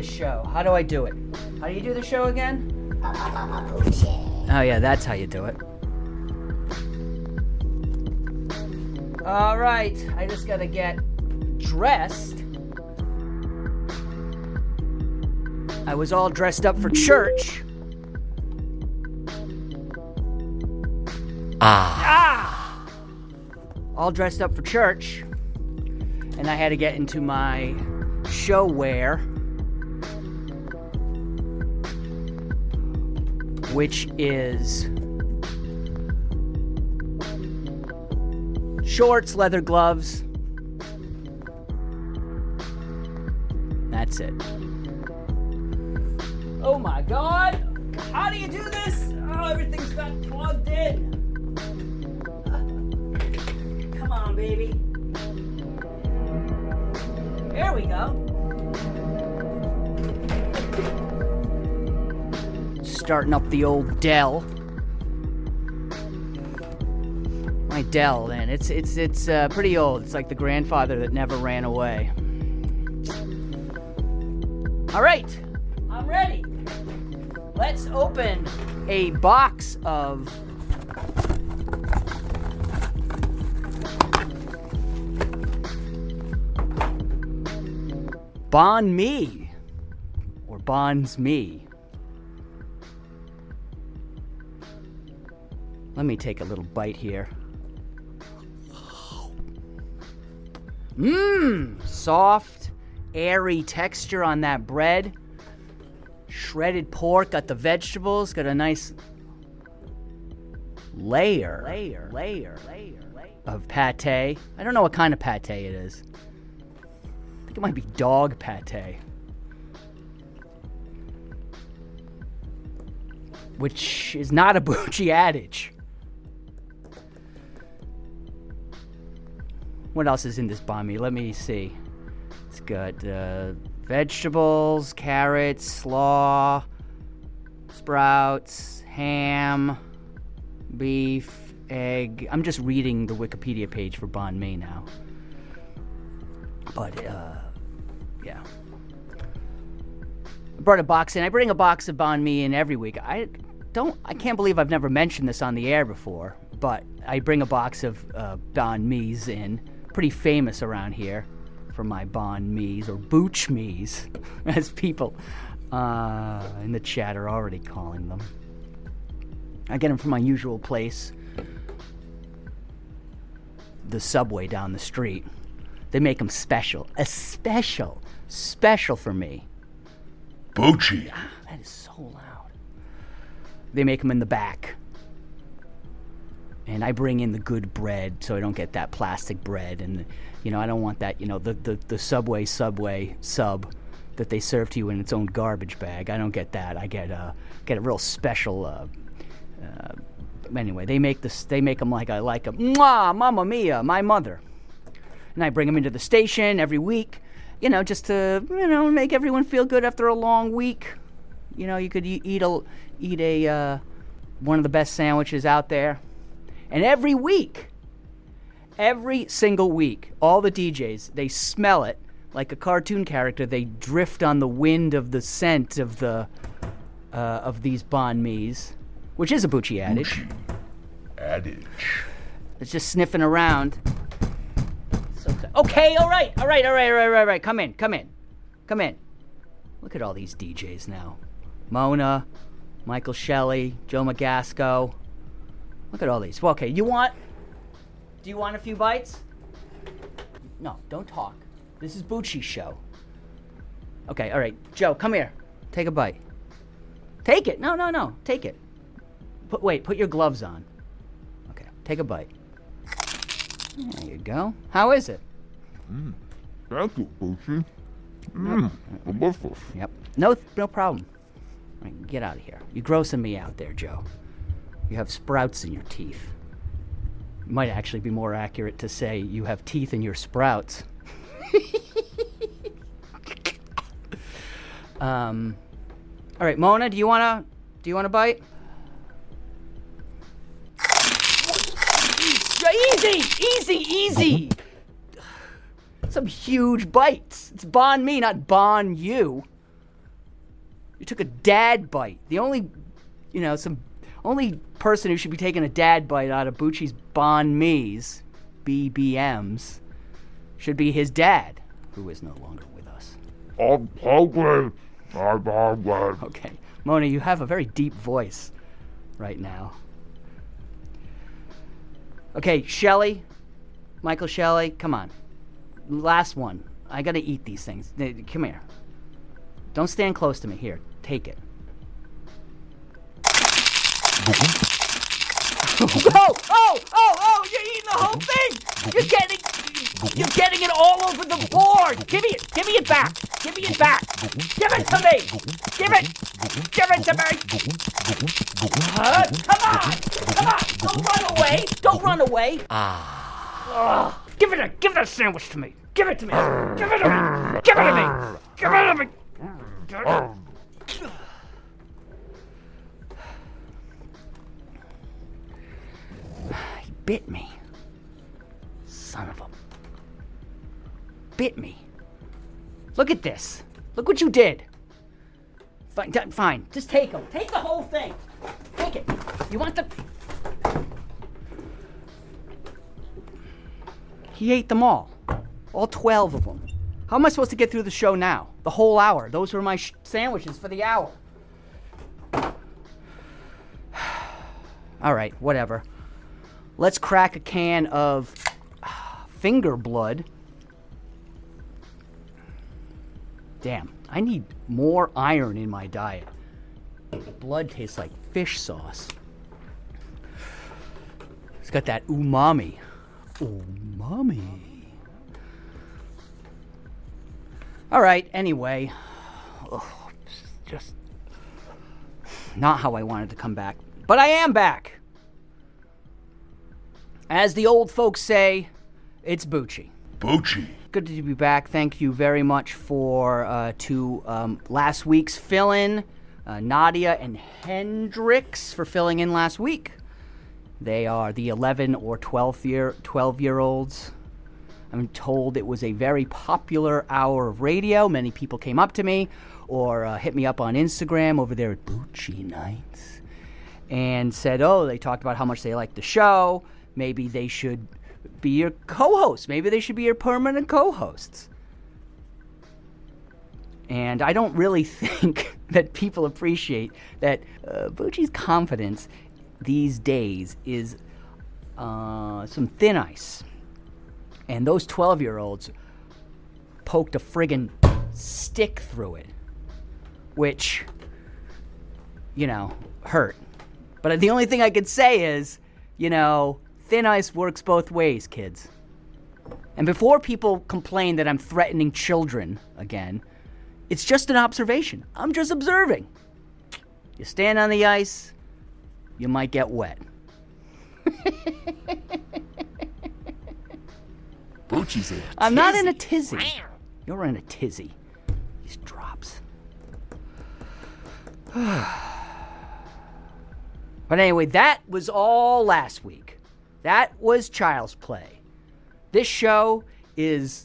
this show? How do I do it? How do you do the show again? Oh yeah, that's how you do it. Alright, I just gotta get dressed. I was all dressed up for church. All dressed up for church. And I had to get into my show wear, which is shorts, leather gloves. That's it. Oh my God! How do you do this? Oh, everything's got plugged in. Come on, baby. There we go. Starting up the old Dell. My Dell, then. It's pretty old. It's like the grandfather that never ran away. All right, I'm ready. Let's open a box of Banh Mi, or Bonds Me. Let me take a little bite here. Soft, airy texture on that bread. Shredded pork, got the vegetables, got a nice layer of pate. I don't know what kind of pate it is. I think it might be dog pate. Which is not a Bucci adage. What else is in this banh mi? Let me see. It's got vegetables, carrots, slaw, sprouts, ham, beef, egg. I'm just reading the Wikipedia page for banh mi now. But, yeah. I brought a box in. I bring a box of banh mi in every week. I can't believe I've never mentioned this on the air before, but I bring a box of banh mi's in. Pretty famous around here for my banh mi's, or booch mi's, as people in the chat are already calling them. I get them from my usual place, the Subway down the street. They make them special. Special for me. Bucci. That is so loud. They make them in the back. And I bring in the good bread so I don't get that plastic bread. And, I don't want that, the Subway sub that they serve to you in its own garbage bag. I don't get that. I get a real special, anyway, they make them like I like them. Mwah, Mamma Mia, my mother. And I bring them into the station every week, just to, make everyone feel good after a long week. You could eat a one of the best sandwiches out there. And every single week, all the DJs, they smell it like a cartoon character. They drift on the wind of the scent of these banh mi's, which is a Bucci adage. It's just sniffing around. Okay, all right. Come in. Look at all these DJs now. Mona, Michael Shelley, Joe Magasco. Look at all these. Well, okay, do you want a few bites? No, don't talk. This is Bucci's show. Okay, all right. Joe, come here. Take a bite. Take it. No. Take it. Put your gloves on. Okay, take a bite. There you go. How is it? Thank you, Bucci. Delicious. Yep. No problem. All right, get out of here. You're grossing me out there, Joe. You have sprouts in your teeth. It might actually be more accurate to say you have teeth in your sprouts. All right, Mona, do you want a bite? Easy. Some huge bites. It's banh mi, not banh you. You took a dad bite. The only, only person who should be taking a dad bite out of Bucci's Banh Mi's, BBMs, should be his dad, who is no longer with us. I'm hungry. I'm hungry. Okay. Mona, you have a very deep voice right now. Okay, Shelley, Michael Shelley, come on. Last one. I gotta eat these things. Come here. Don't stand close to me. Here, take it. Oh, you're eating the whole thing! You're getting it all over the board! Give me it back! Give me it back! Give it to me! Give it to me! Come on! Don't run away! Give it a sandwich to me! Give it to me! Give it to me! He bit me. Son of a... Bit me. Look at this. Look what you did. Fine. Just take him. Take the whole thing. Take it. You want the... He ate them all. All 12 of them. How am I supposed to get through the show now? The whole hour. Those were my sandwiches for the hour. All right, whatever. Let's crack a can of finger blood. Damn, I need more iron in my diet. Blood tastes like fish sauce. It's got that umami. Umami. All right, anyway. Just not how I wanted to come back. But I am back. As the old folks say, it's Bucci. Bucci. Good to be back. Thank you very much for last week's fill-in. Nadia and Hendrix for filling in last week. They are the 11 or 12-year-olds. I'm told it was a very popular hour of radio. Many people came up to me or hit me up on Instagram over there at Bucci Nights and said, they talked about how much they liked the show. Maybe they should be your co-hosts. Maybe they should be your permanent co-hosts. And I don't really think that people appreciate that Bucci's confidence these days is some thin ice. And those 12-year-olds poked a friggin' stick through it, which, hurt. But the only thing I could say is, thin ice works both ways, kids. And before people complain that I'm threatening children again, it's just an observation. I'm just observing. You stand on the ice, you might get wet. Bucci's a tizzy. I'm not in a tizzy. You're in a tizzy. These drops. But anyway, that was all last week. That was Child's Play. This show is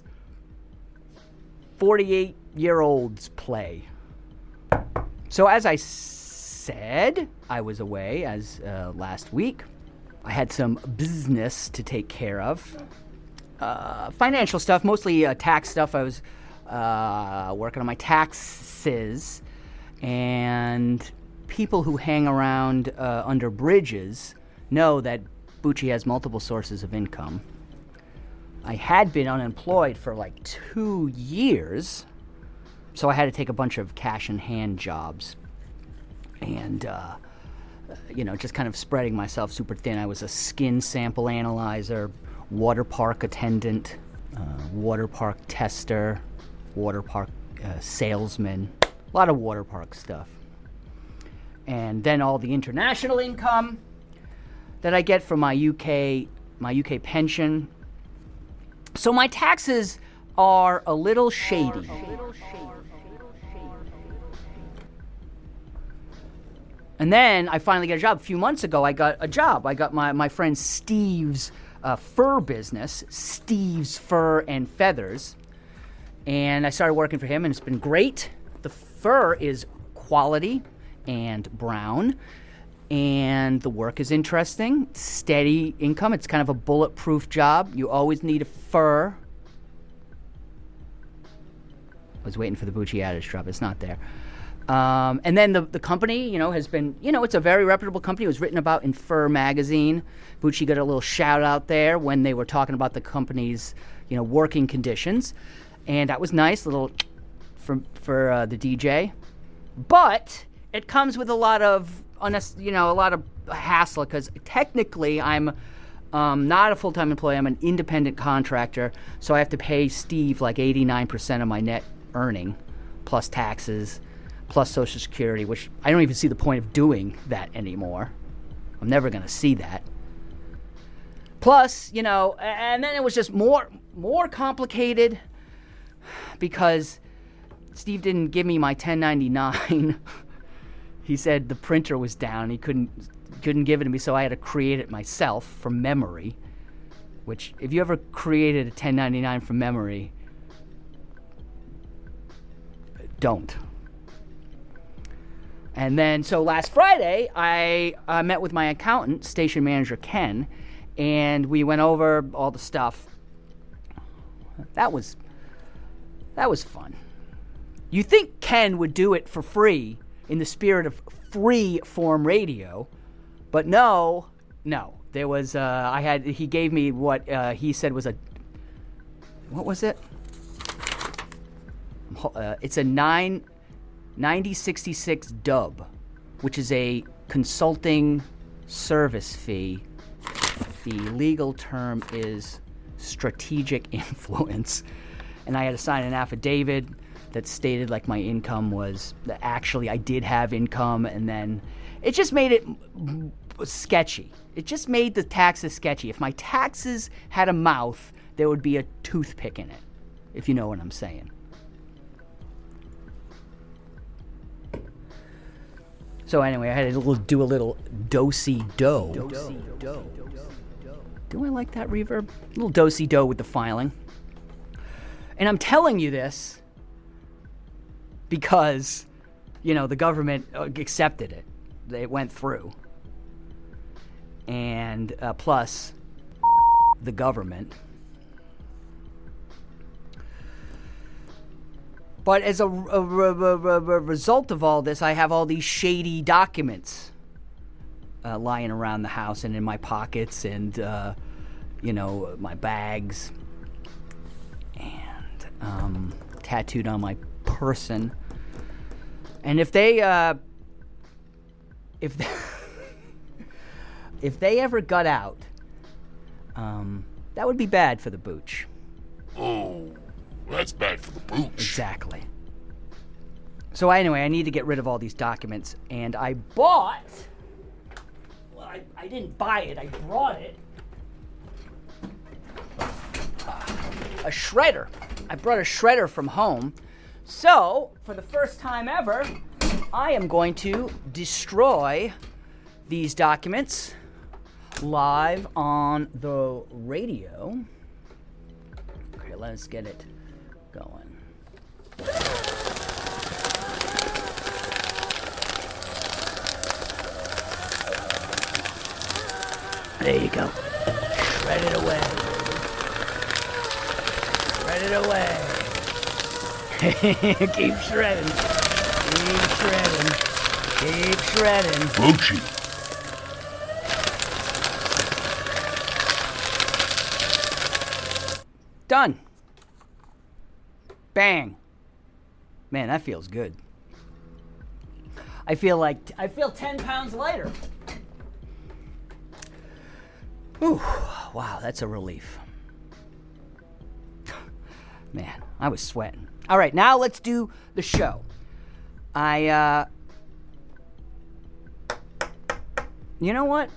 48-year-olds play. So as I said, I was away last week. I had some business to take care of. Financial stuff, mostly tax stuff. I was working on my taxes, and people who hang around under bridges know that Bucci has multiple sources of income. I had been unemployed for like 2 years, so I had to take a bunch of cash-in-hand jobs. And, just kind of spreading myself super thin. I was a skin sample analyzer, water park attendant, water park tester, water park salesman, a lot of water park stuff. And then all the international income that I get from my UK pension. So my taxes are a little shady. And then I finally got a job. A few months ago, I got a job. I got my friend Steve's fur business, Steve's Fur and Feathers. And I started working for him, and it's been great. The fur is quality and brown. And the work is interesting, steady income. It's kind of a bulletproof job. You always need a fur. I was waiting for the Bucci adage drop. It's not there. And then the company, has been, it's a very reputable company. It was written about in Fur magazine. Bucci got a little shout out there when they were talking about the company's, working conditions. And that was nice, little for the DJ. But it comes with a lot of hassle, because technically I'm not a full-time employee. I'm an independent contractor, so I have to pay Steve like 89% of my net earning, plus taxes, plus Social Security, which I don't even see the point of doing that anymore. I'm never going to see that. Plus, and then it was just more complicated because Steve didn't give me my 1099. He said the printer was down. He couldn't give it to me, so I had to create it myself from memory. Which, if you ever created a 1099 from memory, don't. And then, so last Friday, I met with my accountant, station manager Ken, and we went over all the stuff. That was fun. You think Ken would do it for free, in the spirit of free form radio, but no, there was, he gave me what he said was what was it? It's a 9066 dub, which is a consulting service fee. The legal term is strategic influence. And I had to sign an affidavit that stated like my income was, actually I did have income, and then it just made it sketchy. It just made the taxes sketchy. If my taxes had a mouth, there would be a toothpick in it, if you know what I'm saying. So anyway, I had to do a little do-si-do. Do I like that reverb? A little do-si-do with the filing. And I'm telling you this because, the government accepted it. It went through. And plus, the government. But as a result of all this, I have all these shady documents lying around the house and in my pockets and, my bags and tattooed on my person. And if they if they ever got out, that would be bad for the Booch. Oh, that's bad for the Booch. Exactly. So anyway, I need to get rid of all these documents, and I bought... Well, I didn't buy it, I brought it. A shredder. I brought a shredder from home. So, for the first time ever, I am going to destroy these documents live on the radio. Okay, let's get it going. There you go. Shred it away. Shred it away. Keep shredding. Keep shredding. Keep shredding. Bucci. Done. Bang. Man, that feels good. I feel 10 pounds lighter. Ooh, wow, that's a relief. Man, I was sweating. All right, now let's do the show. You know what?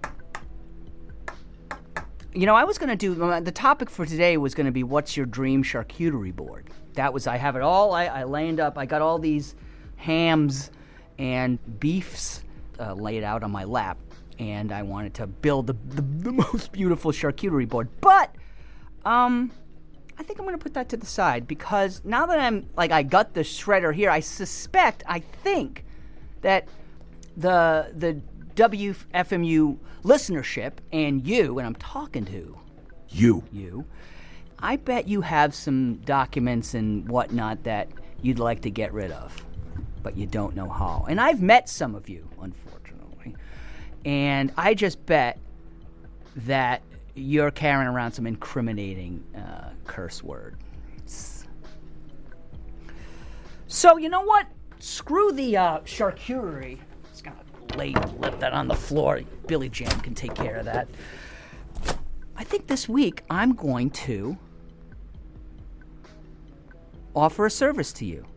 I was going to do, the topic for today was going to be, what's your dream charcuterie board? I have it all, I lined up, I got all these hams and beefs laid out on my lap, and I wanted to build the most beautiful charcuterie board. But, I I think I'm going to put that to the side because now that I got the shredder here, I think that the WFMU listenership and you, and I'm talking to you, I bet you have some documents and whatnot that you'd like to get rid of, but you don't know how. And I've met some of you, unfortunately, and I just bet that you're carrying around some incriminating curse words. So you know what? Screw the charcuterie. Just gonna let that on the floor. Billy Jam can take care of that. I think this week I'm going to offer a service to you.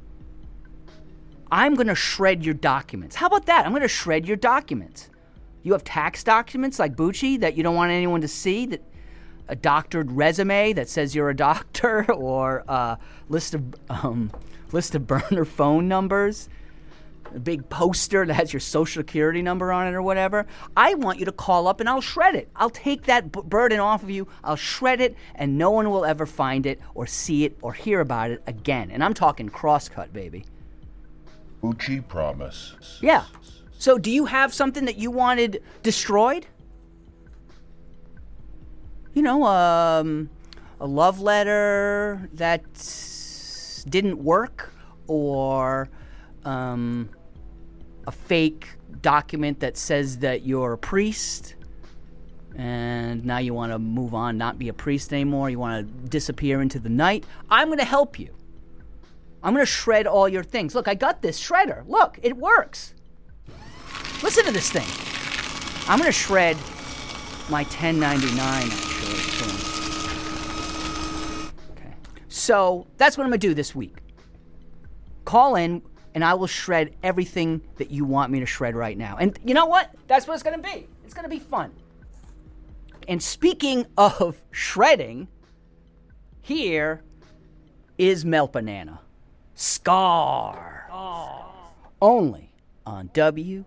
I'm going to shred your documents. How about that? I'm going to shred your documents. You have tax documents like Bucci that you don't want anyone to see, that a doctored resume that says you're a doctor, or a list of burner phone numbers, a big poster that has your social security number on it or whatever. I want you to call up and I'll shred it. I'll take that burden off of you. I'll shred it and no one will ever find it or see it or hear about it again. And I'm talking crosscut, baby. Bucci promise. Yeah. So do you have something that you wanted destroyed? You know, a love letter that didn't work, or a fake document that says that you're a priest and now you want to move on, not be a priest anymore, you want to disappear into the night. I'm going to help you. I'm going to shred all your things. Look, I got this shredder. Look, it works. Listen to this thing. I'm going to shred my 1099, actually. Okay. So that's what I'm going to do this week. Call in, and I will shred everything that you want me to shred right now. And you know what? That's what it's going to be. It's going to be fun. And speaking of shredding, here is Melt Banana. Scar. Oh. Only on WFMU.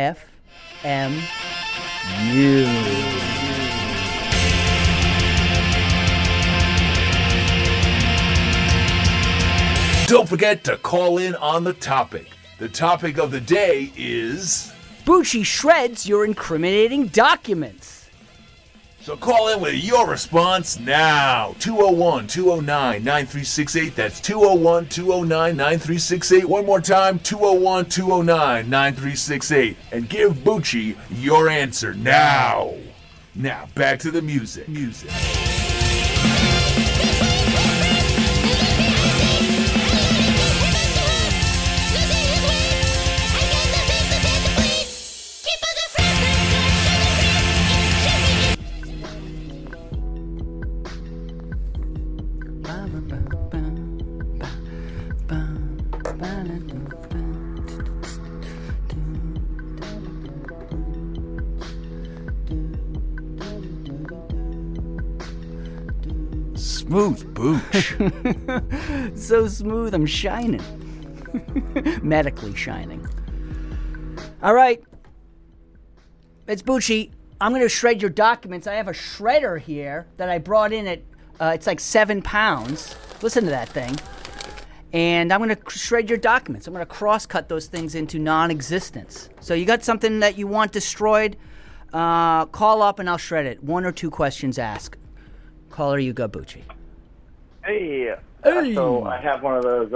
Don't forget to call in on the topic. The topic of the day is... Bucci shreds your incriminating documents. So call in with your response now. 201-209-9368. That's 201-209-9368. One more time, 201-209-9368. And give Bucci your answer now. Now, back to the music. Smooth Booch. So smooth, I'm shining. Medically shining. All right. It's Bucci. I'm going to shred your documents. I have a shredder here that I brought in at, it's like 7 pounds. Listen to that thing. And I'm going to shred your documents. I'm going to cross-cut those things into non-existence. So you got something that you want destroyed, call up and I'll shred it. 1 or 2 questions asked. Caller, you go, Bucci. Hey. Hey. So I have one of those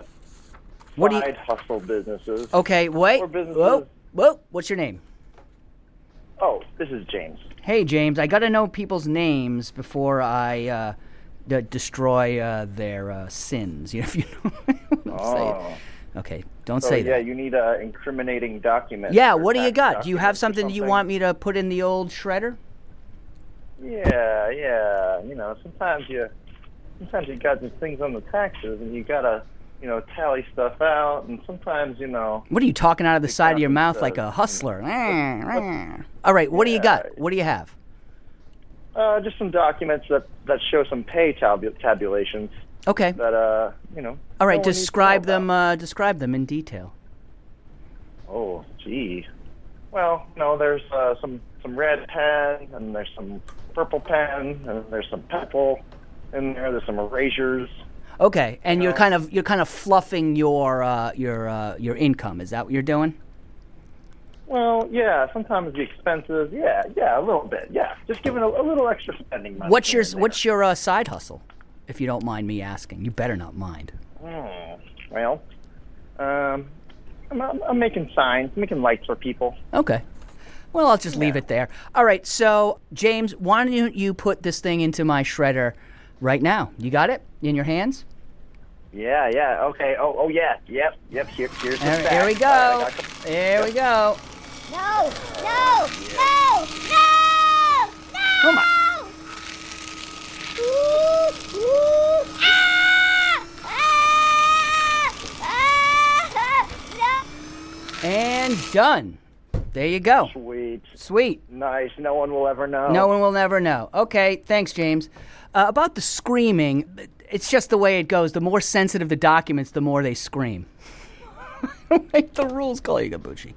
side hustle businesses. Okay, wait. Or businesses. Whoa. What's your name? Oh, this is James. Hey, James. I got to know people's names before I destroy their sins. You know, if you know what I'm saying. Okay, don't say that. Yeah, you need an incriminating document. Yeah, what do you got? Do you have something you want me to put in the old shredder? Yeah. You know, sometimes you got these things on the taxes, and you gotta, tally stuff out, and sometimes, What are you talking out of the side of your mouth like a hustler? All right, what do you got? What do you have? Just some documents that show some pay tabulations. Okay. That All right, describe them. Describe them in detail. Oh, gee. Well, there's some red pen, and there's some purple pen, and there's some purple, in there. There's some erasures. Okay, and you're kind of fluffing your income. Is that what you're doing? Well, yeah. Sometimes the expenses. Yeah, a little bit. Yeah, just giving a little extra spending money. What's your side hustle, if you don't mind me asking? You better not mind. Well, I'm making signs, making lights for people. Okay. Well, I'll just leave it there. All right. So, James, why don't you put this thing into my shredder right now? You got it in your hands? Yeah. Okay. Oh, yeah. Yep. Here's the stack. There we go. There we go. No! Oh my. And done. There you go. Sweet. Nice. No one will ever know. No one will never know. Okay, thanks, James. About the screaming, it's just the way it goes. The more sensitive the documents, the more they scream. Don't make the rules, call you Gabucci.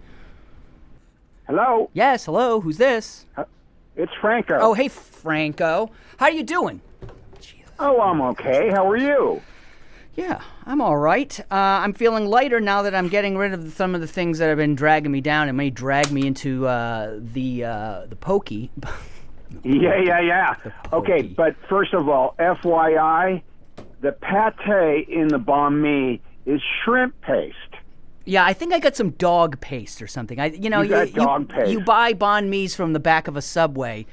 Hello? Yes, hello. Who's this? It's Franco. Oh, hey, Franco. How are you doing? Oh, I'm okay. How are you? Yeah, I'm all right. I'm feeling lighter now that I'm getting rid of some of the things that have been dragging me down and may drag me into the pokey. Yeah. Okay, but first of all, FYI, the pate in the banh mi is shrimp paste. Yeah, I think I got some dog paste or something. You got dog paste. You buy banh mi's from the back of a Subway.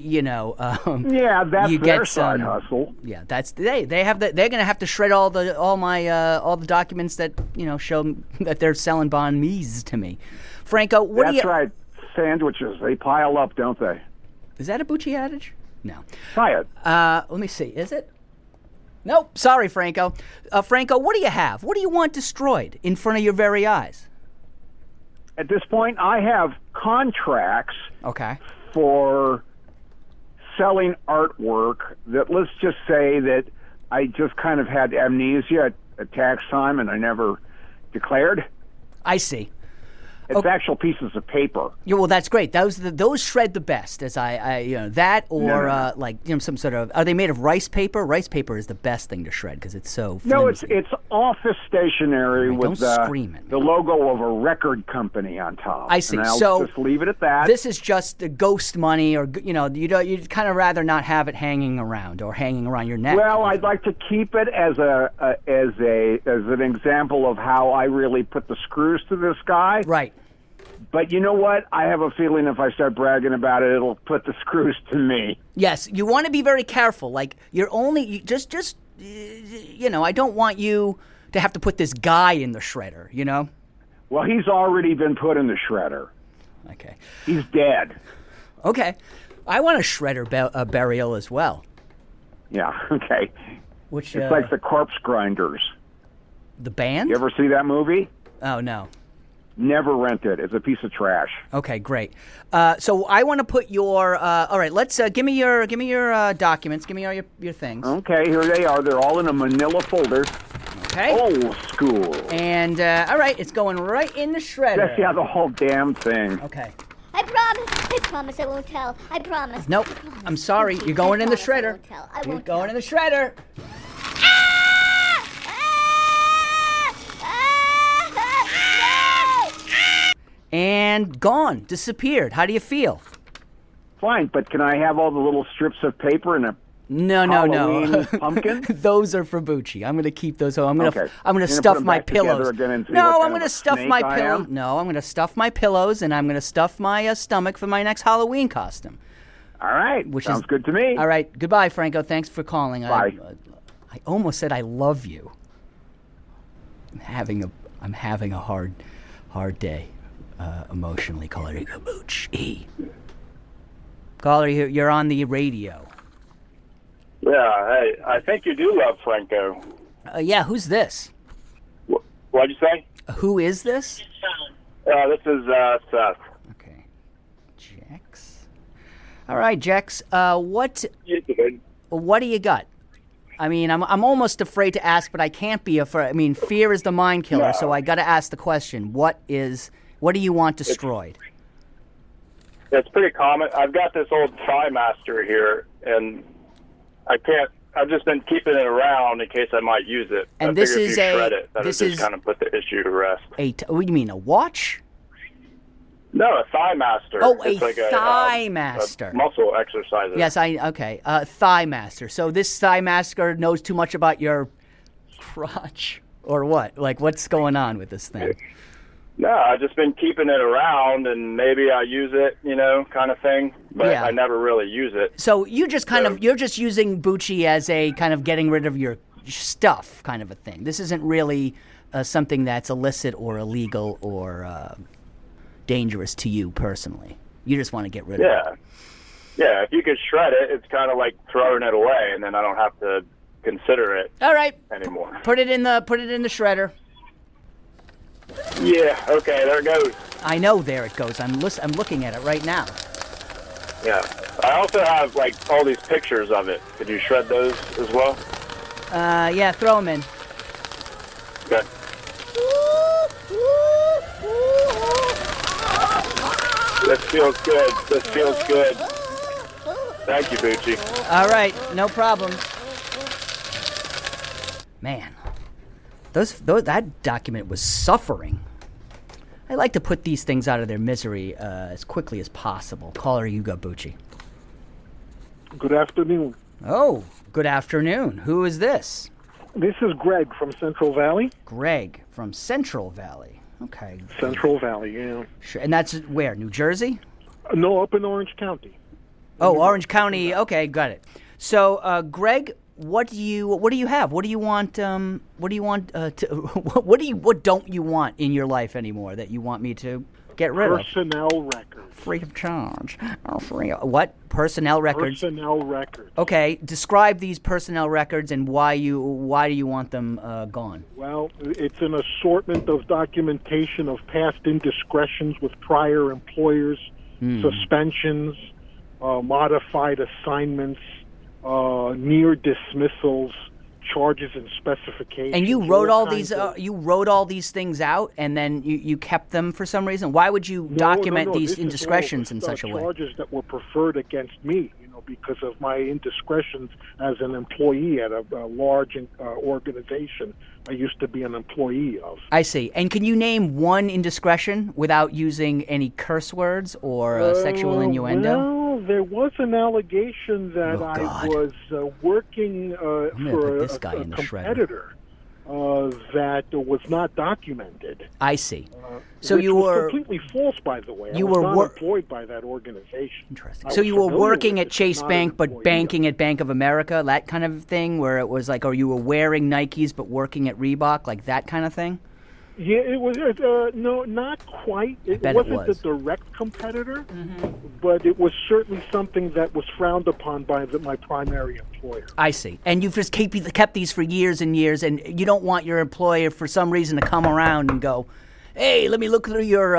Yeah, that's their side hustle. Yeah, that's they have they're going to have to shred all the documents that show that they're selling banh mi's to me. Franco, That's right. Sandwiches, they pile up, don't they? Is that a Bucci adage? No. Try it. Let me see. Is it? Nope. Sorry, Franco. Franco, what do you have? What do you want destroyed in front of your very eyes? At this point, I have contracts for selling artwork that, let's just say that I just kind of had amnesia at tax time and I never declared. I see. It's actual pieces of paper. Yeah, well, that's great. Those shred the best. As that or like some sort of. Are they made of rice paper? Rice paper is the best thing to shred because it's so flimsy. No, it's office stationery with the logo of a record company on top. I see. And I'll so just leave it at that. This is just the ghost money, or you'd kind of rather not have it hanging around or hanging around your neck. Well, I'd like to keep it as an example of how I really put the screws to this guy. Right. But you know what? I have a feeling if I start bragging about it, it'll put the screws to me. Yes, you want to be very careful. Like I don't want you to have to put this guy in the shredder. Well, he's already been put in the shredder. Okay. He's dead. Okay. I want a shredder burial as well. Yeah. Okay. It's like the Corpse Grinders. The band? You ever see that movie? Oh no. Never rent it. It's a piece of trash. Okay, great. So I want to put your. All right, let's give me your documents. Give me all your things. Okay, here they are. They're all in a Manila folder. Okay. Old school. And all right, it's going right in the shredder. Yeah, the whole damn thing. Okay. I promise I won't tell. I promise. Nope. I'm sorry. You're going in the shredder. You're going in the shredder. And gone, disappeared. How do you feel? Fine, but can I have all the little strips of paper and a No. pumpkin? Those are for Bucci. I'm going to keep those. I'm going to stuff my pillows. I'm going to stuff my pillows. No, I'm going to stuff my pillows, and I'm going to stuff my stomach for my next Halloween costume. All right, sounds good to me. All right, goodbye, Franco. Thanks for calling. Bye. I almost said I love you. I'm having a hard day. Emotionally, caller Gabucci. Caller, you're on the radio. Yeah, hey, I think you do love Franco. Yeah, who's this? What'd you say? Who is this? This is Seth. Okay, Jex. All right, Jex. What do you got? I mean, I'm almost afraid to ask, but I can't be afraid. I mean, fear is the mind killer, so I got to ask the question: What do you want destroyed? It's pretty common. I've got this old TriMaster here, and I can't I've just been keeping it around in case I might use it. And I this figure is if you shred it, that'll this just is kind of put the issue to rest. What do you mean, a watch? No, a Thigh Master. Oh, it's a Thigh Master. A muscle exerciser. Yes, okay. Thigh Master. So this Thigh Master knows too much about your crotch, or what? Like, what's going on with this thing? No, I've just been keeping it around, and maybe I use it, kind of thing. But I never really use it. So you just you're just using Bucci as a kind of getting rid of your stuff kind of a thing. This isn't really something that's illicit or illegal or dangerous to you personally. You just want to get rid of it. Yeah, if you could shred it, it's kind of like throwing it away, and then I don't have to consider it. All right. Anymore. Put it in the shredder. Yeah. Okay. There it goes. I know. There it goes. I'm looking at it right now. Yeah. I also have all these pictures of it. Could you shred those as well? Yeah. Throw them in. Okay. This feels good. This feels good. Thank you, Bucci. All right, no problem. Man, that document was suffering. I like to put these things out of their misery as quickly as possible. Caller, you go, Bucci. Good afternoon. Oh, good afternoon. Who is this? This is Greg from Central Valley. Greg from Central Valley. Okay. Central Valley, yeah. Sure. And that's where? New Jersey? No, up in Orange County. Oh, Orange County. Okay, got it. So, Greg, what do you have? What do you want? What don't you want in your life anymore that you want me to get rid of? Personnel records. Free of charge. What? Personnel records? Personnel records. Okay, describe these personnel records and why do you want them gone? Well, it's an assortment of documentation of past indiscretions with prior employers, suspensions, modified assignments, near dismissals, charges and specifications. And you wrote all these. You wrote all these things out, and then you kept them for some reason. Why would you document these indiscretions in such a way? Charges that were preferred against me, because of my indiscretions as an employee at a large organization I used to be an employee of. I see. And can you name one indiscretion without using any curse words or sexual innuendo? Well, there was an allegation that I was working for a competitor that was not documented. I see. So which you was were completely false, by the way. You I was were not employed by that organization. Interesting. So you were working at Chase Bank, but banking at Bank of America, that kind of thing, where it was like, or you were wearing Nikes but working at Reebok, like that kind of thing? Yeah, it was. No, not quite. It wasn't the direct competitor, but it was certainly something that was frowned upon by my primary employer. I see. And you've just kept these for years and years, and you don't want your employer for some reason to come around and go, "Hey, let me look through your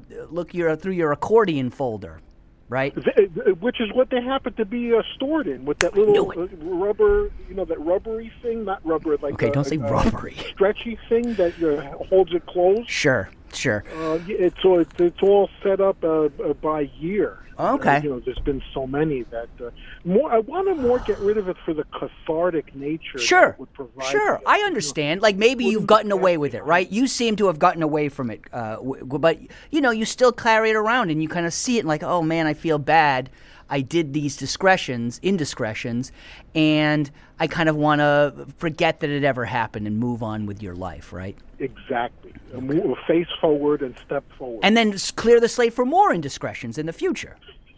accordion folder." Right? Which is what they happen to be stored in, with that little rubber, that rubbery thing, not rubber, like okay, don't say rubbery, stretchy thing that holds it closed. Sure. It's all set up by year. Okay. There's been so many that I want to get rid of it for the cathartic nature. Sure. That would provide sure. I understand. Like maybe you've gotten away with it, right? You seem to have gotten away from it, but you still carry it around and you kind of see it like, oh man, I feel bad. I did these indiscretions, and I kind of want to forget that it ever happened and move on with your life, right? Exactly. Move, face forward and step forward. And then clear the slate for more indiscretions in the future.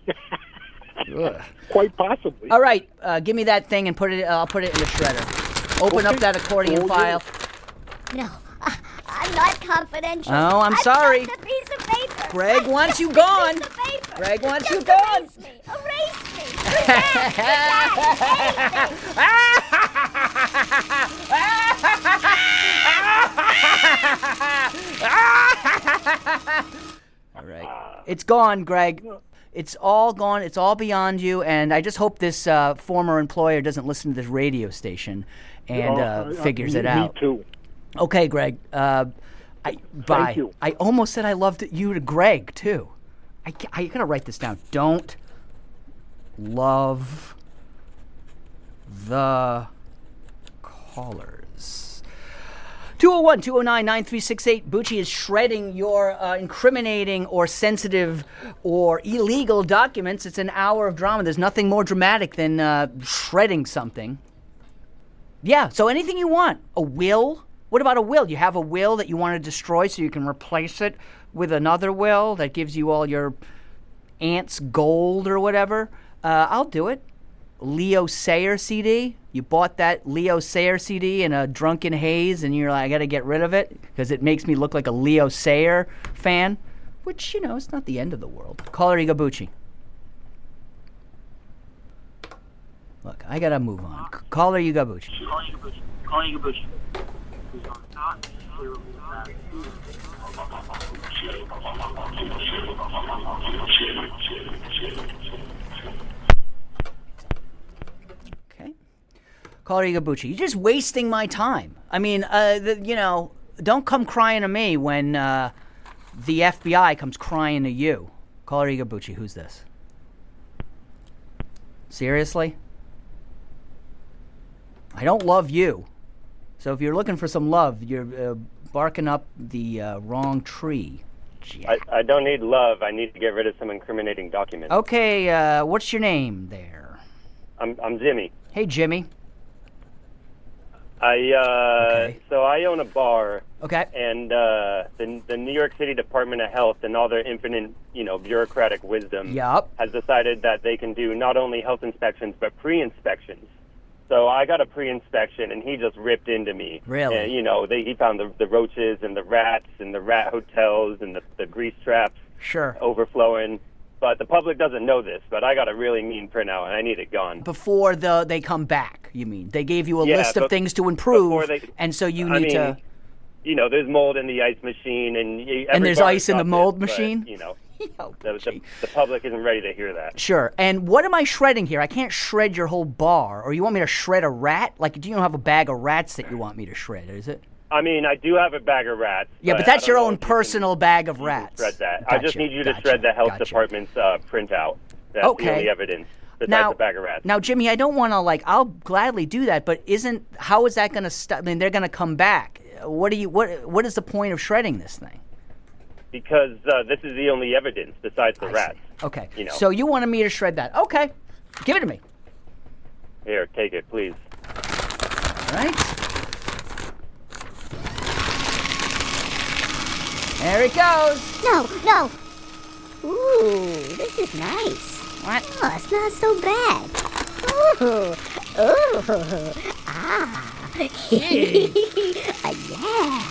Quite possibly. All right, give me that thing and I'll put it in the shredder. Open up that accordion file. No, I'm not confidential. Oh, I'm sorry. Just a piece of paper. Greg wants you gone. Piece of paper. Greg wants Just you gone. Erase me. All right. It's gone, Greg. It's all gone. It's all beyond you. And I just hope this former employer doesn't listen to this radio station and figures it out. Me too. Okay, Greg. Bye. Thank you. I almost said I loved you to Greg, too. I gotta write this down. Don't love the callers. 201-209-9368. Bucci is shredding your incriminating or sensitive or illegal documents. It's an hour of drama. There's nothing more dramatic than shredding something. Yeah, so anything you want. A will? What about a will? You have a will that you want to destroy so you can replace it with another will that gives you all your aunt's gold or whatever. I'll do it. Leo Sayer CD. You bought that Leo Sayer CD in a drunken haze and you're like, I got to get rid of it because it makes me look like a Leo Sayer fan, which, you know, it's not the end of the world. Caller Bucci. Look, I got to move on. Caller Bucci. Okay. Caller Bucci, you're just wasting my time. I mean, don't come crying to me when the FBI comes crying to you. Caller Bucci, who's this? Seriously? I don't love you. So if you're looking for some love, you're barking up the wrong tree. I don't need love. I need to get rid of some incriminating documents. Okay, what's your name there? I'm Jimmy. Hey, Jimmy. So I own a bar. Okay. And the New York City Department of Health and all their infinite, bureaucratic wisdom has decided that they can do not only health inspections but pre-inspections. So I got a pre-inspection, and he just ripped into me. Really? And, he found the roaches and the rats and the rat hotels and the grease traps overflowing. But the public doesn't know this, but I got a really mean printout, and I need it gone. Before they come back, you mean? They gave you a list of things to improve, and so you need to... there's mold in the ice machine, and there's ice in the mold machine? The public isn't ready to hear that. Sure. And what am I shredding here? I can't shred your whole bar. Or you want me to shred a rat? Like, do you have a bag of rats that you want me to shred, is it? I mean, I do have a bag of rats. Yeah, but that's your own personal bag of rats. Shred that. Gotcha, I just need you to shred the health department's printout. That's the only evidence besides the bag of rats. Now, Jimmy, I don't want to, I'll gladly do that, but how is that going to stop? I mean, they're going to come back. What is the point of shredding this thing? Because this is the only evidence besides the rats. Okay. So you wanted me to shred that. Okay. Give it to me. Here, take it, please. All right. There it goes. No. Ooh, this is nice. What? Oh, it's not so bad. Ooh. Ah. Yeah.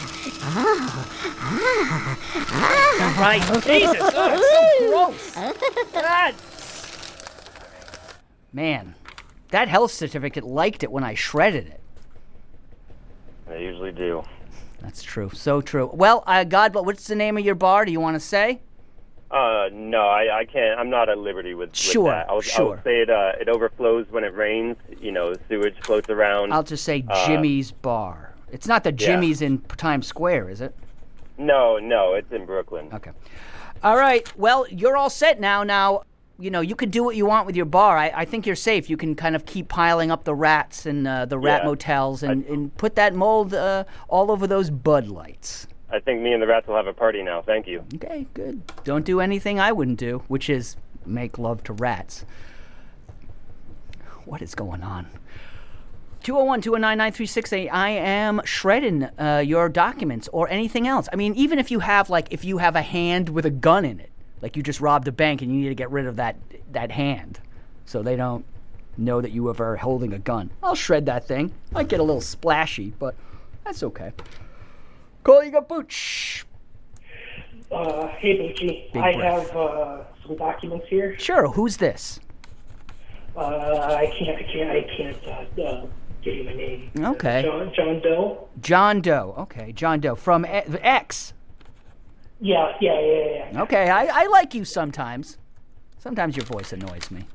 Right. Jesus. Oh, it's so gross. God. Man, that health certificate liked it when I shredded it. They usually do. That's true. So true. Well, what's the name of your bar? Do you want to say? No, I can't. I'm not at liberty with that. I would say it overflows when it rains. Sewage floats around. I'll just say Jimmy's Bar. It's not the Jimmy's in Times Square, is it? No, it's in Brooklyn. Okay. All right. Well, you're all set now. Now, you can do what you want with your bar. I think you're safe. You can kind of keep piling up the rats and the rat motels and put that mold all over those Bud Lights. I think me and the rats will have a party now. Thank you. Okay, good. Don't do anything I wouldn't do, which is make love to rats. What is going on? 201-209-9368. I am shredding your documents or anything else. I mean, even if you have a hand with a gun in it, like you just robbed a bank and you need to get rid of that hand so they don't know that you were holding a gun. I'll shred that thing. Might get a little splashy, but that's okay. Calling a Booch. Hey, Bucci. I have some documents here. Sure. Who's this? I can't give you my name. Okay. John Doe. John Doe. Okay, John Doe from X. Yeah. Okay, I like you sometimes. Sometimes your voice annoys me.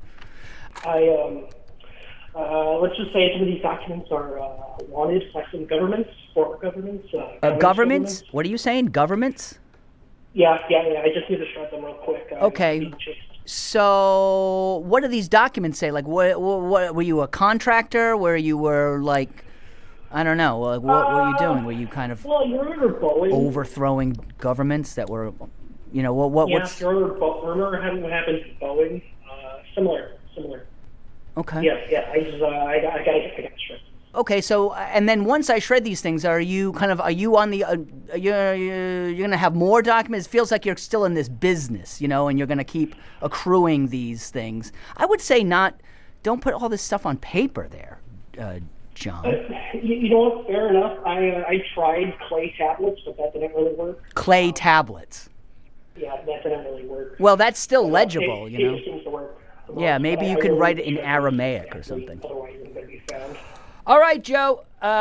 Let's just say some of these documents are wanted by some governments, former governments. Governments? What are you saying? Governments? Yeah. I just need to shred them real quick. Okay. So what do these documents say? Like, what were you a contractor? Where you were like, I don't know. What were you doing? Were you kind of overthrowing governments that were, you know, what's... Yeah, remember what happened to Boeing? Similar. Okay. Yeah. I got stressed. Okay, so and then once I shred these things, are you on the you're gonna have more documents? It feels like you're still in this business, you know, and you're gonna keep accruing these things. I would say don't put all this stuff on paper there, John. You know what? Fair enough. I tried clay tablets, but that didn't really work. Clay tablets. Yeah, that didn't really work. Well, that's still legible, you know. It seems to work. Yeah, maybe you can write it in Aramaic or something. Otherwise, it's going to be found. All right, Joe,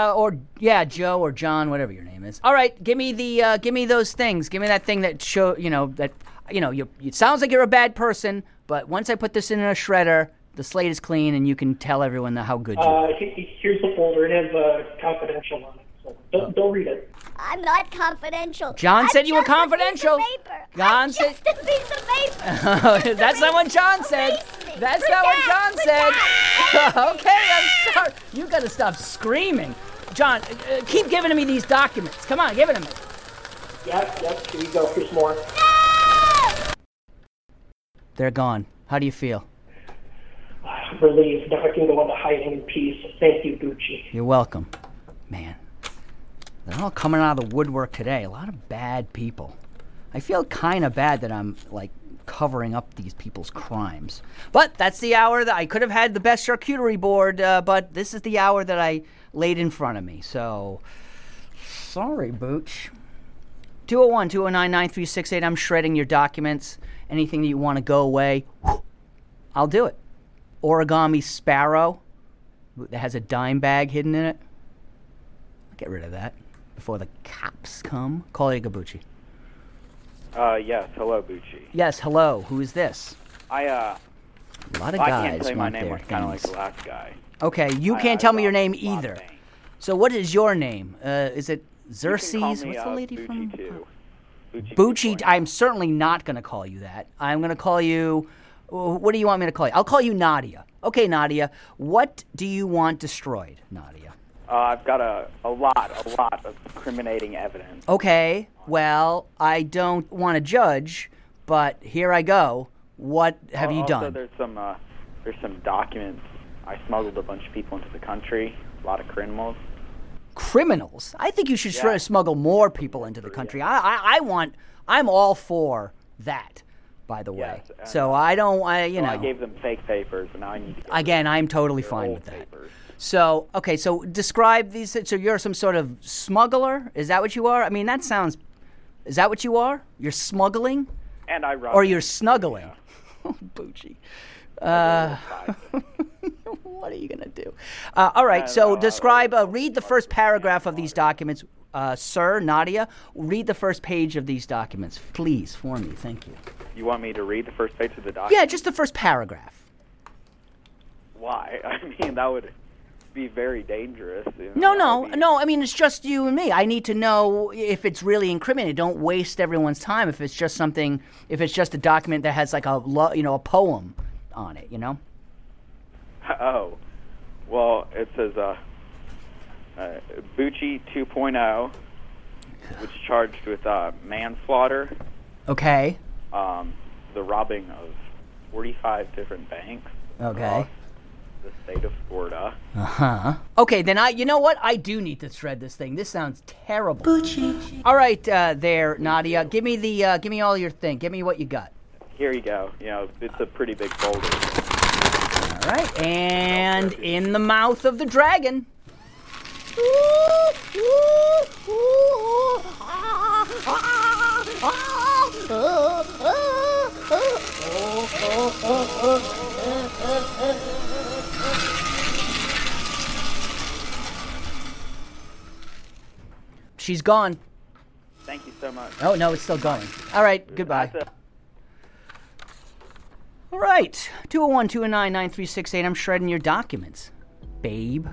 Joe or John, whatever your name is. All right, give me those things. Give me that thing that it sounds like you're a bad person, but once I put this in a shredder, the slate is clean and you can tell everyone how good you are. Here's the folder. It has confidential on it, so don't read it. I'm not confidential. John said you were confidential. John said just a piece of paper. That's not what John said. That's not what John said. Okay, I'm sorry. You got to stop screaming. John, keep giving me these documents. Come on, give it to me. Yep. Here you go. Here's more. No! They're gone. How do you feel? Relieved. Now I can go into hiding in peace. Thank you, Bucci. You're welcome. Man, they're all coming out of the woodwork today. A lot of bad people. I feel kind of bad that I'm, like, covering up these people's crimes. But that's the hour that I could have had the best charcuterie board, but this is the hour that I laid in front of me. So, sorry, Booch. 201-209-9368. I'm shredding your documents. Anything that you want to go away, I'll do it. Origami Sparrow that has a dime bag hidden in it. I'll get rid of that before the cops come. Call it Gabucci. Yes. Hello, Bucci. Yes, hello. Who is this? A lot of guys. I can't tell you my name. I'm kind of like the last guy. Okay, you can't tell me your name either. So what is your name? Is it Xerxes? What's the lady Bucci from? Too. Bucci. I'm certainly not going to call you that. I'm going to call you... What do you want me to call you? I'll call you Nadia. Okay, Nadia. What do you want destroyed, Nadia? I've got a lot of incriminating evidence. Okay, well, I don't want to judge, but here I go. What have you done? There's some documents. I smuggled a bunch of people into the country. A lot of criminals. Criminals? I think you should smuggle more people into the country. I'm all for that. By the way, so I gave them fake papers, and now I need to again. I'm totally fine with that. So okay, so describe these. So you're some sort of smuggler? Is that what you are? I mean, that sounds. Is that what you are? You're smuggling, and I run. Or you're snuggling. Oh, Bucci. What are you gonna do? All right. So describe. Read the first paragraph of these documents, sir, Nadia. Read the first page of these documents, please, for me. Thank you. You want me to read the first page of the document? Yeah, just the first paragraph. Why? I mean, that would be very dangerous. No. I mean, it's just you and me. I need to know if it's really incriminating. Don't waste everyone's time if it's just something. If it's just a document that has like a poem on it, you know. Oh, well, it says Bucci 2.0, which is charged with manslaughter. Okay. The robbing of 45 different banks. Okay. The state of Florida. Uh-huh. Okay, then you know what? I do need to shred this thing. This sounds terrible. Bucci. All right, there, Nadia. Give me all your thing. Give me what you got. Here you go. You know, it's a pretty big folder. All right, and in the mouth of the dragon. She's gone. Thank you so much. Oh, no, it's still going. All right, goodbye. All right, 201-209-9368. I'm shredding your documents, babe.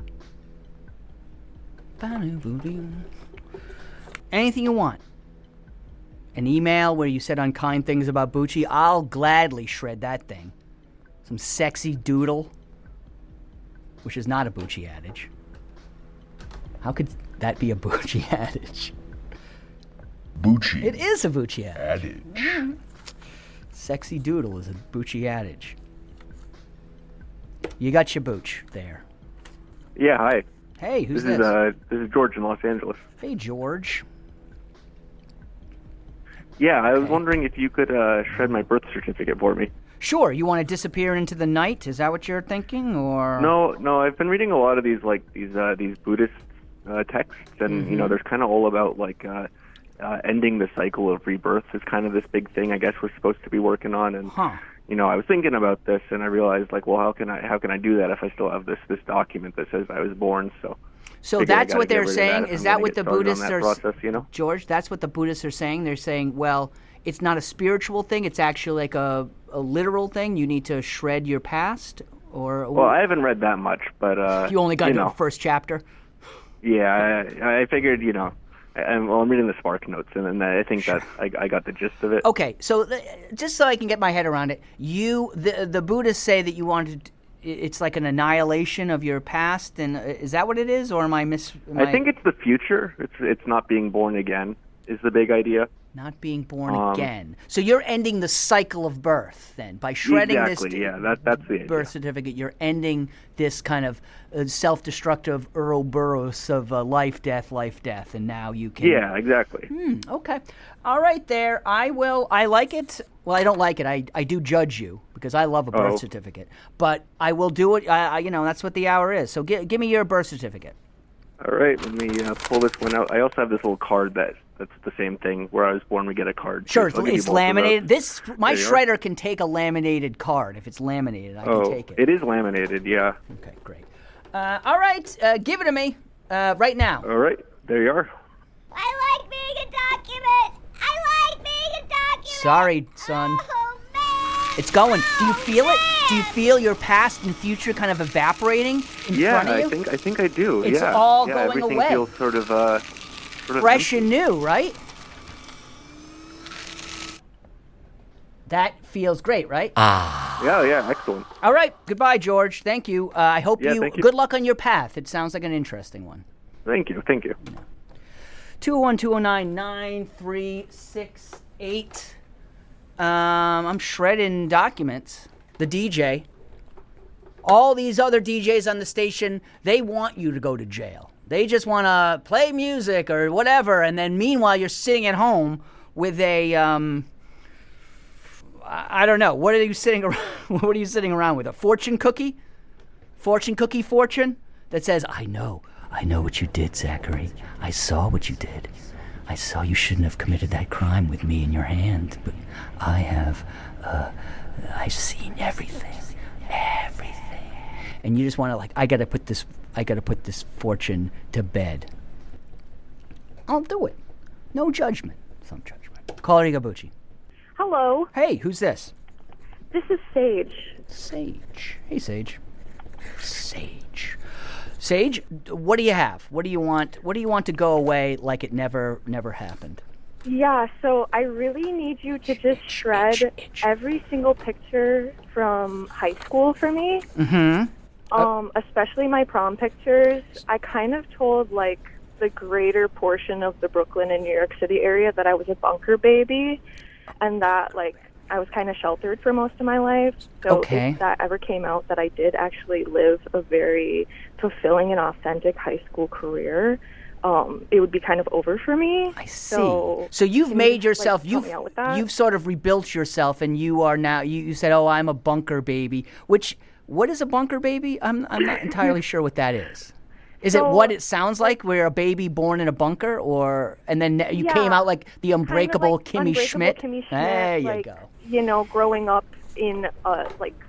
Anything you want. an email where you said unkind things about Bucci, I'll gladly shred that thing. Some sexy doodle, which is not a Bucci adage. How could that be a Bucci adage? Bucci. It is a Bucci adage. Mm-hmm. Sexy doodle is a Bucci adage. You got your Booch there. Yeah, hi. Hey, who's this? This is George in Los Angeles. Hey, George. Yeah, I was wondering if you could shred my birth certificate for me. Sure. You want to disappear into the night? Is that what you're thinking, or? No. I've been reading a lot of these these Buddhist texts, and Mm-hmm. there's kind of all about ending the cycle of rebirth is kind of this big thing I guess we're supposed to be working on, and I was thinking about this, and I realized well, how can I do that if I still have this document that says I was born? So that's what they're saying. Is that what the Buddhists are? Process, George, that's what the Buddhists are saying. They're saying, well, it's not a spiritual thing. It's actually like a literal thing. You need to shred your past, or. Well, I haven't read that much, but you only got to the first chapter. Yeah, I figured, I'm reading the Spark Notes, and then I think that I got the gist of it. Okay, so just so I can get my head around it, the Buddhists say that you wanted. It's like an annihilation of your past, and is that what it is, or am I I think it's the future. It's not being born again is the big idea. Not being born again. So you're ending the cycle of birth then by shredding that's the birth certificate. You're ending this kind of self-destructive Ouroboros of life, death, and now you can. Yeah, exactly. Okay, all right. There, I like it. Well, I don't like it. I do judge you because I love a birth certificate, but I will do it. That's what the hour is. So give me your birth certificate. All right, let me pull this one out. I also have this little card that's the same thing. Where I was born, we get a card. Sure, it's laminated. My shredder can take a laminated card. If it's laminated, I can take it. It is laminated, yeah. Okay, great. All right, give it to me right now. All right, there you are. I like being a document. Sorry, son. Oh, man. It's going. Do you feel it? Do you feel your past and future kind of evaporating in front of you? I think I do. It's all going everything away. Feels sort of fresh and new, right? That feels great, right? Yeah, excellent. All right, goodbye, George. Thank you. I hope thank you. Good luck on your path. It sounds like an interesting one. Thank you. 201-209-9368. I'm shredding documents. The DJ. All these other DJs on the station, they want you to go to jail. They just want to play music or whatever, and then meanwhile you're sitting at home with a I don't know. What are you sitting around? What are you sitting around with? A fortune cookie? Fortune cookie fortune that says, "I know what you did, Zachary. I saw what you did. I saw you shouldn't have committed that crime with me in your hand, but I have. I've seen everything." And you just want to I got to put this fortune to bed. I'll do it. No judgment. Some judgment. Caller Bucci. Hello. Hey, who's this? This is Sage. Sage. Hey, Sage. Sage, what do you have? What do you want? What do you want to go away like it never happened? Yeah, so I really need you to just shred every single picture from high school for me. Mm-hmm. Especially my prom pictures. I kind of told the greater portion of the Brooklyn and New York City area that I was a bunker baby, and that I was kind of sheltered for most of my life. So if that ever came out that I did actually live a very fulfilling and authentic high school career, it would be kind of over for me. I see. So you've made yourself, you've sort of rebuilt yourself, and you are now, you said, "Oh, I'm a bunker baby," what is a bunker baby? I'm not entirely sure what that is. Is it what it sounds like? We're a baby born in a bunker, and then you came out like the unbreakable Kimmy Schmidt? There you go. Growing up in a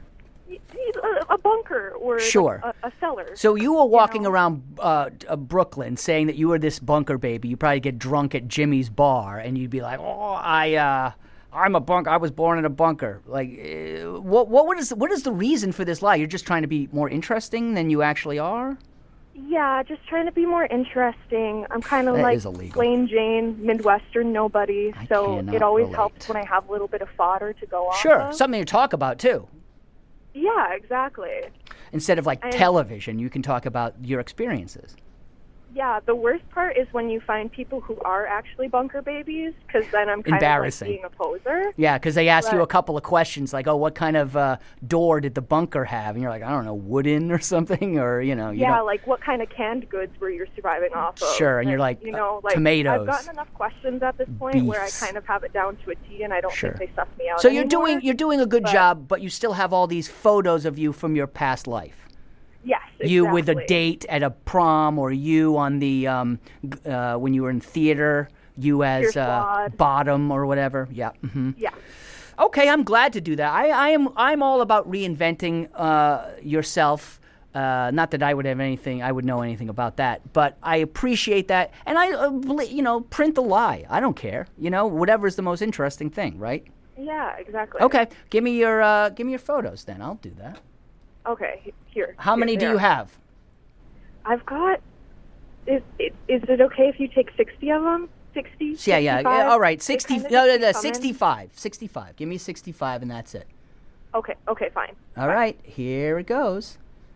bunker or a cellar. So you were walking around Brooklyn saying that you were this bunker baby. You probably get drunk at Jimmy's bar, and you'd be like, "Oh, I'm a bunker. I was born in a bunker." What is the reason for this lie? You're just trying to be more interesting than you actually are? Yeah, just trying to be more interesting. I'm kind of That like is illegal. plain Jane, Midwestern nobody, so cannot it always relate. helps when I have a little bit of fodder to go off Sure, of. something to talk about, too. Yeah, exactly. Instead of, like, television, you can talk about your experiences. Yeah, the worst part is when you find people who are actually bunker babies, because then I'm kind of like Embarrassing. being a poser. Yeah, because they ask you But- a couple of questions, like, oh, what kind of door did the bunker have? And you're like, I don't know, wooden or something? Or, you know, you Yeah, don't... like what kind of canned goods were you surviving off of? Sure, and you're like, you know, like tomatoes. I've gotten enough questions at this point where I Beefs. kind of have it down to a T, and I don't Sure. think they suss me out. So anymore. you're doing a good job, but you still have all these photos of you from your past life. Yes, exactly. You with a date at a prom, or you on the when you were in theater, you as Cheer Squad. bottom or whatever. Yeah. Mm-hmm. Yeah. Okay, I'm glad to do that. I'm all about reinventing yourself. Not that I would know anything about that, but I appreciate that, and I print the lie. I don't care. Whatever's the most interesting thing, right? Yeah, exactly. Okay, give me your photos then. I'll do that. Okay, here. How many do you have? I've got. Is it okay if you take 60 of them? 60? Yeah. 65? All right, 60. They kinda No, just keep coming? 65. 65. Give me 65, and that's it. Okay, fine. All right, here it goes.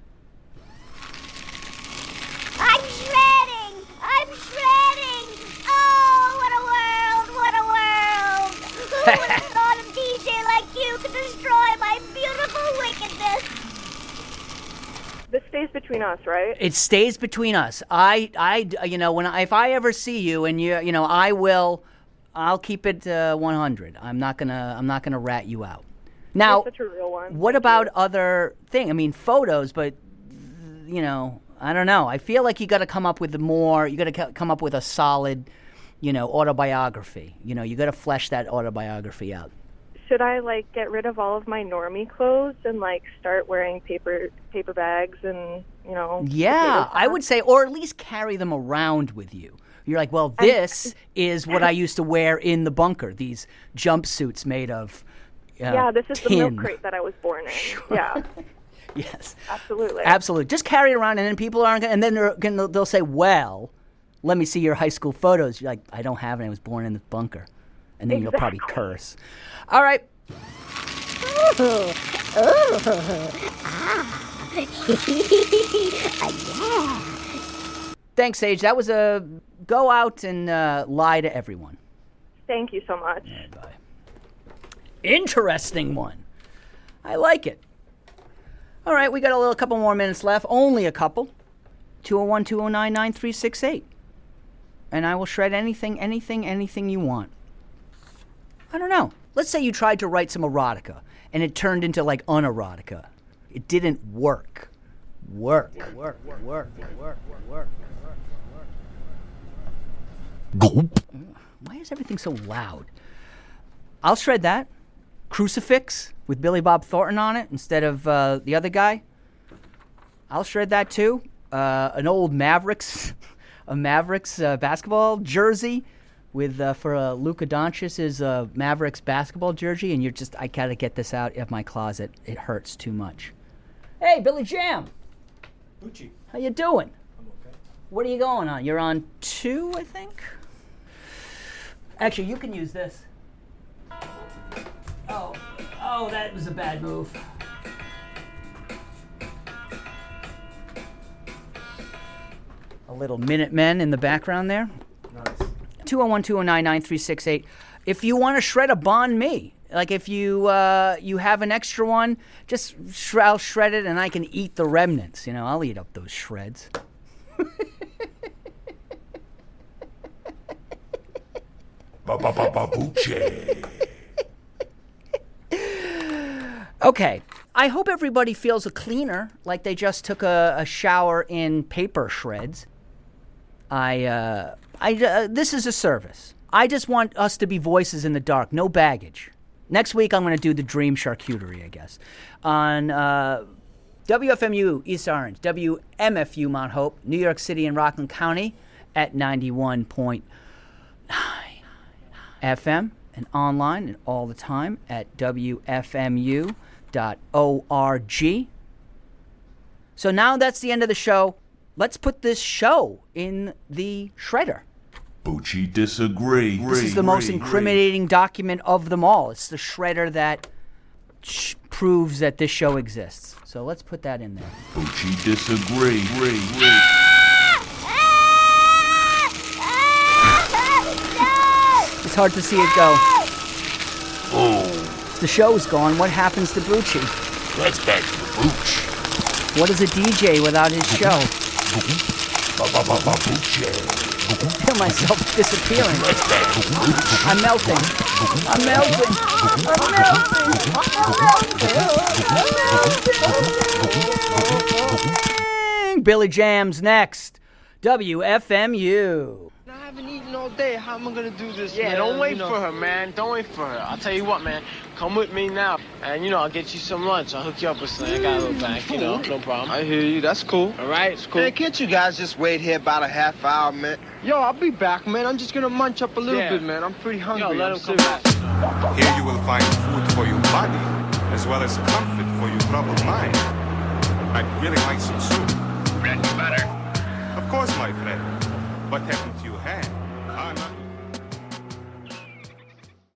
I'm shredding! Oh, what a world! Who would have thought a DJ like you could destroy my beautiful wickedness? This stays between us, right? It stays between us. If I ever see you, and I'll keep it 100. I'm not gonna rat you out. Now, You're such a real one. what about other thing? I mean, photos, but I don't know. I feel like you got to come up with more. You got to come up with a solid, autobiography. You got to flesh that autobiography out. Should I get rid of all of my normie clothes and start wearing paper bags and Yeah, I would say, or at least carry them around with you. You're like, well, this is what I used to wear in the bunker. These jumpsuits made of yeah, this is tin. the milk crate that I was born in. Yeah. Yes. Absolutely. Absolutely. Just carry it around, and then people aren't going to, and then they'll say, well, let me see your high school photos. You're like, I don't have it. I was born in the bunker. And then you'll probably curse. All right. Thanks, Sage. That was a go out and lie to everyone. Thank you so much. Yeah, bye. Interesting one. I like it. All right, we got a couple more minutes left. Only a couple. 201-209-9368. And I will shred anything you want. I don't know. Let's say you tried to write some erotica, and it turned into unerotica. It didn't work. Work. Gulp. Why is everything so loud? I'll shred that. Crucifix with Billy Bob Thornton on it instead of the other guy. I'll shred that too. An old Mavericks basketball jersey with for Luka Doncic's Mavericks basketball jersey, and I gotta get this out of my closet. It hurts too much. Hey, Billy Jam. Gucci. How you doing? I'm okay. What are you going on? You're on 2, I think. Actually, you can use this. Oh, that was a bad move. A little Minutemen in the background there. Nice. 201-209-9368. If you want to shred a Bon Me, if you have an extra one, just I'll shred it and I can eat the remnants. I'll eat up those shreds. Ba-ba-ba-ba-boochie. Okay, I hope everybody feels cleaner, like they just took a shower in paper shreds. This is a service. I just want us to be voices in the dark, no baggage. Next week, I'm going to do the dream charcuterie, I guess, on WFMU East Orange, WMFU Mount Hope, New York City and Rockland County at 91.9 FM, and online and all the time at WFMU.org. So now that's the end of the show. let's put this show in the shredder. Bucci disagree. This is the most incriminating document of them all. It's the shredder that proves that this show exists. So let's put that in there. Bucci disagree. It's hard to see it go. Oh. If the show's gone, what happens to Bucci? That's back to the Booch. What is a DJ without his show? Bucci. I feel myself disappearing. I'm melting. I'm melting. Billy Jams next. WFMU. I haven't eaten all day. How am I gonna do this? Yeah, man? don't wait for her, man. Don't wait for her. I'll tell you what, man. Come with me now, and I'll get you some lunch. I'll hook you up with something. I got a little back, no problem. I hear you. That's cool. All right, it's cool. Man, can't you guys just wait here about a half hour, man? Yo, I'll be back, man. I'm just gonna munch up a little bit, man. I'm pretty hungry. Yo, let him come back. Here you will find food for your body, as well as comfort for your troubled mind. I'd really like some soup. Bread and butter. Of course, my friend. What happened to your hand?